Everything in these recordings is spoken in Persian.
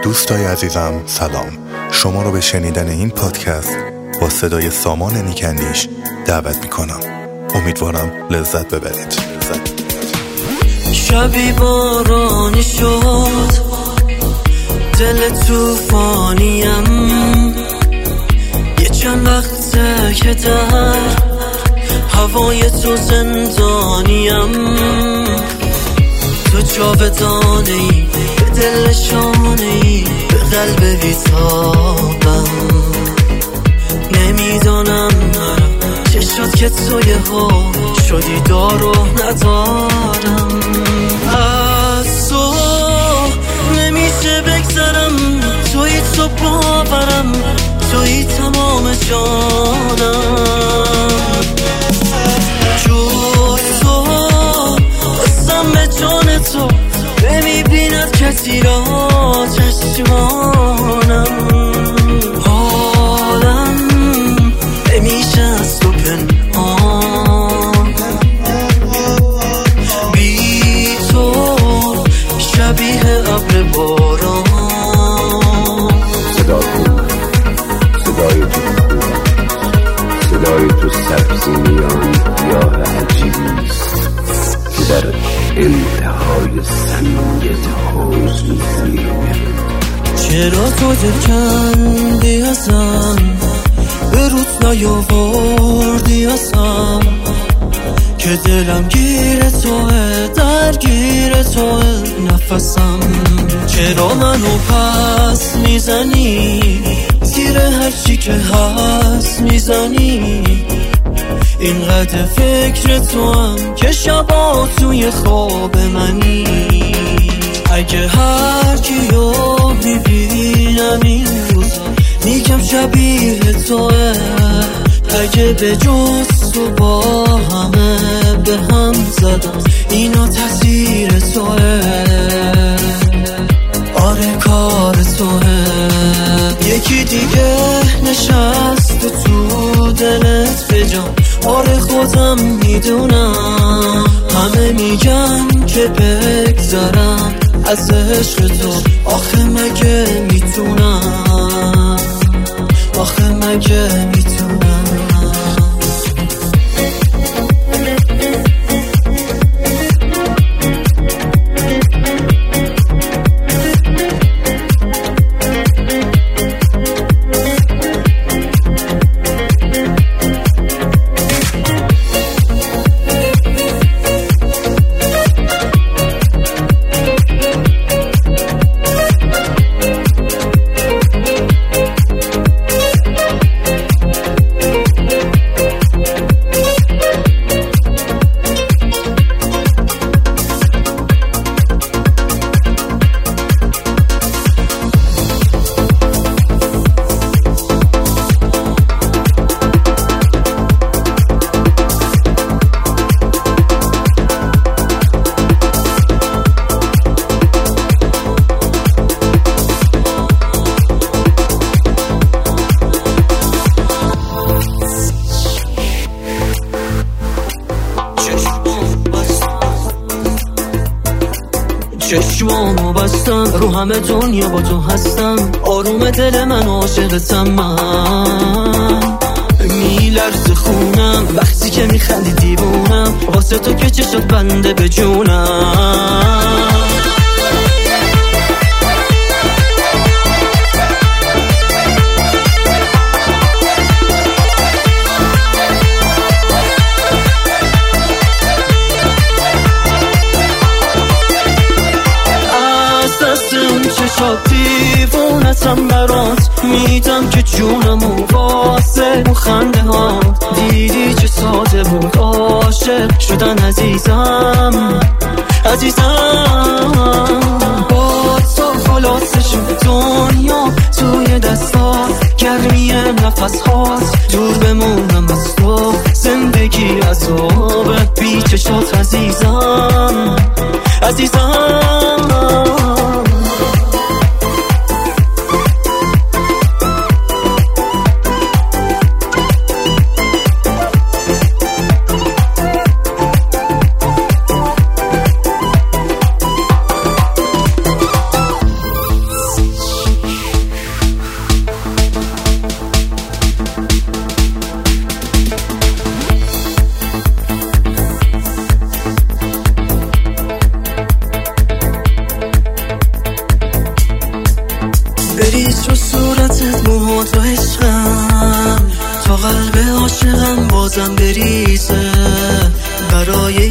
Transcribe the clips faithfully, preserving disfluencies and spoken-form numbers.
دوستای عزیزم سلام، شما رو به شنیدن این پادکست با صدای سامان نیکندیش دعوت میکنم. امیدوارم لذت ببرید. شبی بارانی شد، دل توفانیم، یه چند وقته که در هوای تو زندانیم. تو جاودانه‌ای، به دل شانه‌ای، به قلب بیتابم. نمیدانم چه شد که تو یه ها شدی دارو ندارم. از تو نمیشه بگذرم، توی تو باورم، توی تمام جانم. جز تو بستم به جان تو، نمیبیند کسی را چشمانم. حالم نمیشه از تو پنهان، بی تو شبیه ابر باران. صدا کن، صدای تو صدای تو سبزی میان گیاه عجیبیست که در انتهای سنگت حوض می‌روید. چرا تو دل کندی ازم، به روز نیاوردی ازم، که دلم گیر توه، درگیر توه نفسم. چرا منو پس میزنی، زیر هرچی که هست میزنی. اینقدر فکر تو هم که شبا توی خواب منی. اگه هر کیو میبینم این روزا میگم شبیه توه. اگه به جز تو با همه به هم زدم، اینا تاثیر توه. آره کار توه. یکی دیگه نشست تو دلت بجام، آره خودم میدونم. همه میگن که بگذارم از عشق تو، آخه مگه میتونم، آخه مگه میتونم. چشمامو بستم، رو همه دنیا با تو هستم. آروم دل من عاشقتم، من میلرزه خونم وقتی که میخندی دیوونم. واسه تو که چشات بنده به جونم. چشات دیوونتم برات، میدم که جونمو واسه اون خنده ها. دیدی چه ساده بود عاشق شدن عزیزم، عزیزم. با تو خلاصه شد دنیا توی دستات، گرمی نفس هات دور بمونم از تو. زندگی عذابه بی چشات عزیزم، عزیزم.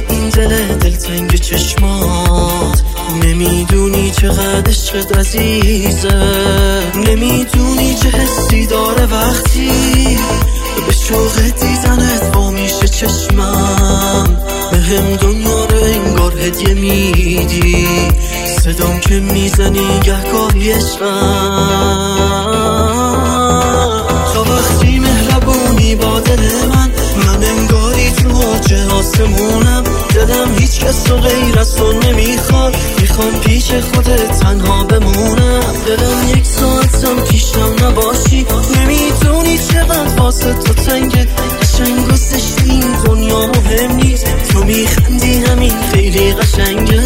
این دل دلتنگ چشمات. نمیدونی چقدر عشقت عزیزه، نمیدونی چه حسی داره وقتی به شوق دیدنت با میشه چشمم. به هم دنیا رو انگار هدیه میدی، صدام که میزنی گهگاهی عشقم. تا وقتی مهربونی با دل من، من انگاری تو حجه آسمونم. دلم هیچ کس رو غیر از تو نمیخواد، میخوام پیش خودت تنها بمونم. دلم یک ساعتم پیشم نباشی، نمیدونی چقدر واسه تو تنگه. قشنگ و زشتی این دنیا مهم نیست، تو میخندی همین خیلی قشنگه.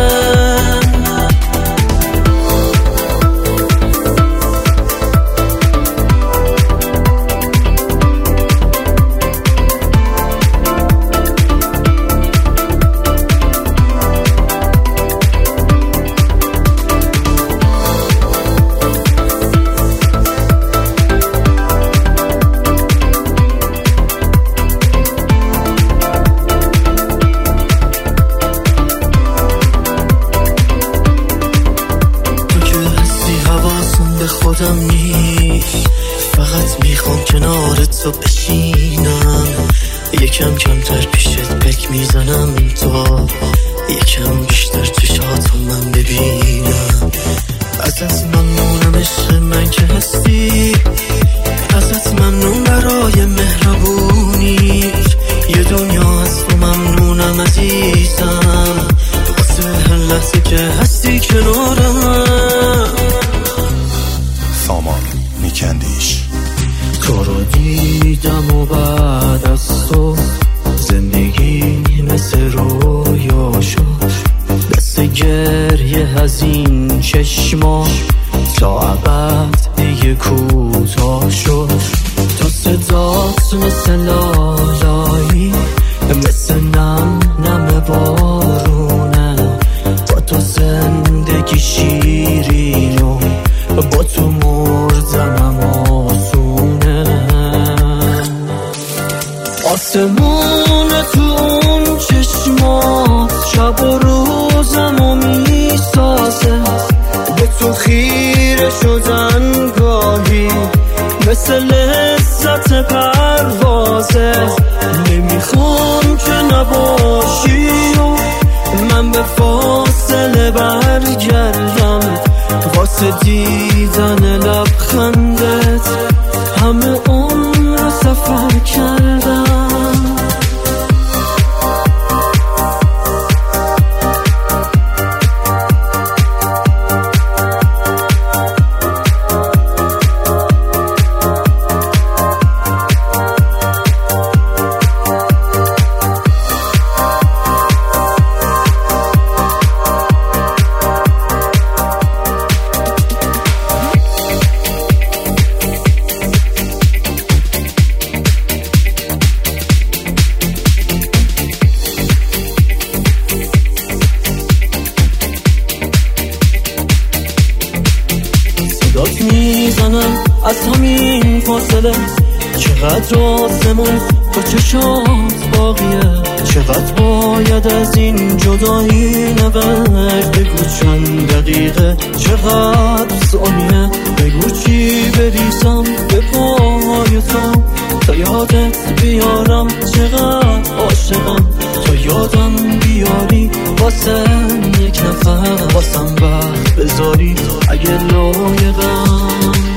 خودم نیست، فقط میخوام کنار تو بشینم. یکم کمتر پیشت پک میزنم تا یکم بیشتر چشاتو من ببینم. ازت ممنونم عشق من که هستی، ازت ممنون برای مهربونی. یه دنیا از تو ممنونم عزیزم، واسه هر لحظه که هستی کنارم. سامان نیکندیش. تو رو دیدم و بعد از تو زندگی مثل رویا شد. دست گریه از این چشما تا ابد دیگه کوتاه شد. تو صدات مثل لالایی، مثل نم نم بارونه. با تو زندگی شیرین و با تو مردنم آسونه. آسمون تو اون چشمات شب و روزمو میسازه. به تو خیره شدن گاهی مثل لذت پروازه. نمیخوام که نباشی و من به فاصله برگردم، واسه دیدن لبخندت همه عمر سفر کردم. داد میزنم از همین فاصله، چقدر آسمون با چشات باقیه. چقدر باید از این جدایی نبرد، بگو چند دقیقه چقدر ثانیه. بگو چی بریزم به پای تو تا یادت بیارم چقدر عاشقم. تا یادم بیاری واسه یک نفر، واسم وقت بذاری اگه لایقم.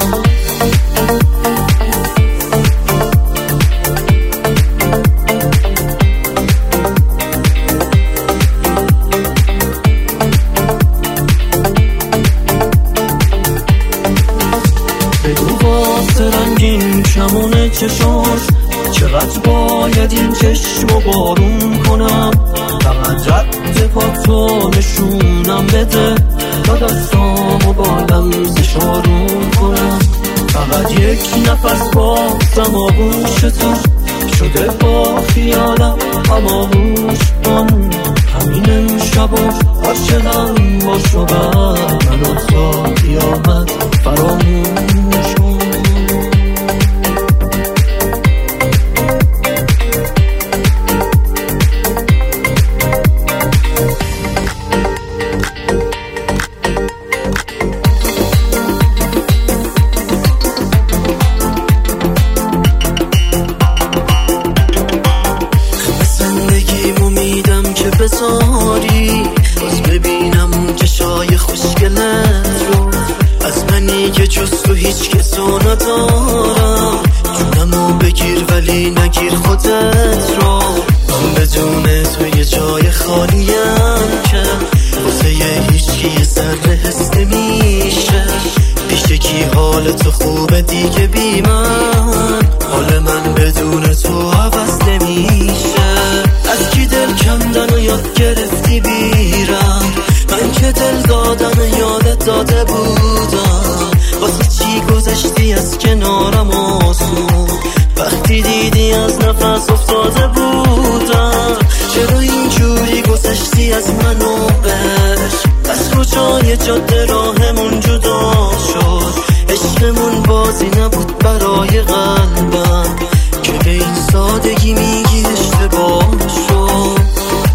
بگو واسه رنگین کمون چشاش چقدر باید این چشمو بارون کنم. فقط رد پاتو نشونم بده تا دستامو بالم زشارون کنم. فقط یک نفس بازم آغوش تو شده با خیالم، اما گوش کن همین امشب و عاشقم باش و بر منو تا قیامت فراموش کن. بذاری، باز ببینم اون چشای خوشگلت رو، از منی که جز تو هیچ کسو ندارم. جونمو بگیر ولی نگیر خودت رو، من بدون تو یه جای خالیم که واسه یه هیچکی یه ذره حس نمیشه. پیش کی حال تو خوبه دیگه بی من، حال من بدون تو عوض نمیشه. از کی دل کندن و یاد گرفتی بیرم، من که دل دادن و یادت داده بودم. واسه چی گذشتی از کنارم آسون، وقتی دیدی از نفس افتاده بودم. چرا اینجوری گذشتی از من و عشق، از کجای جاده راهمون جدا شد. عشقمون بازی نبود برای قلبم که به این سادگی میگی اشتباه شد.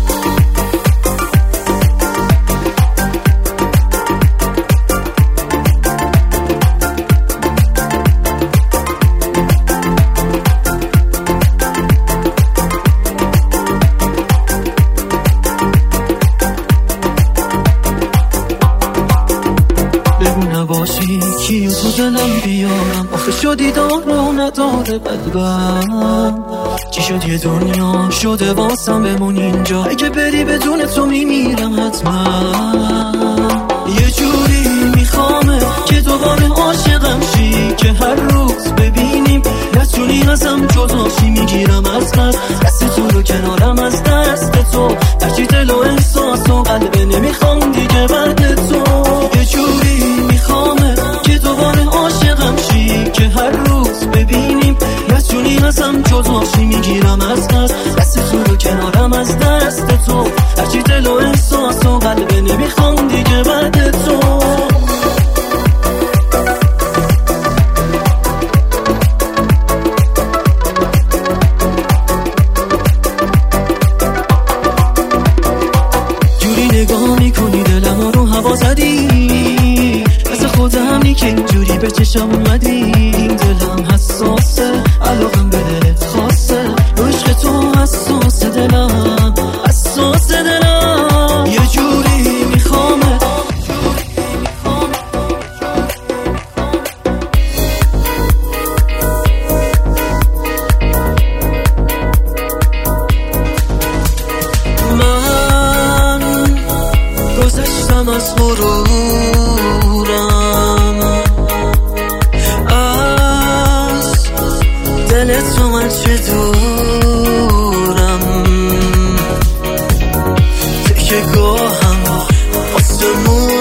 نباشی کیو تو دلم بیارم، آخه شدی دارو نداره قلبم. چی شد یه دنیا شده واسم بمون اینجا، اگه بری بدون تو میمیرم حتما. یه جوری میخوامه که دوباره عاشقم شی، که هر روز ببینیم نتونی ازم جداشی. میگیرم از قلب دست تو رو کنارم از دست تو، هرچی دل و احساس و قلبه نمیخوام دیگه بعد تو. یه جوری میخوامه که دوباره عاشقم شی، که هر روز ببینیم نتونی ازم جداشی. میگیرم از قلب دست تو رو کنارم از دست تو، هرچی دل و احساس و قلبه نمیخوام دیگه بعد تو. نگاه میکنی دلم رو هوا زدی، از خودم نی که اینجوری به چشم اومدی. این دلم حساسه، علاقم به دلت خاصه، رو عشق تو حساسه دلم، حساسه دلم. یه جوری میخوامه گذشتم از غرورم، از دل تو من چه دورم. تکه گاهم آسمون